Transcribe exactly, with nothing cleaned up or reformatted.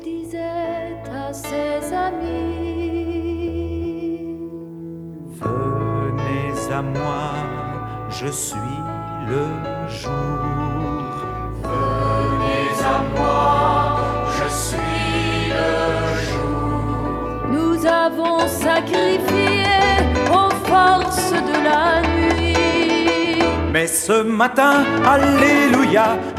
disait à ses amis. Venez à moi, je suis le jour. Venez à moi, je suis le jour. Nous avons sacrifié aux forces de la nuit. Mais ce matin, alléluia,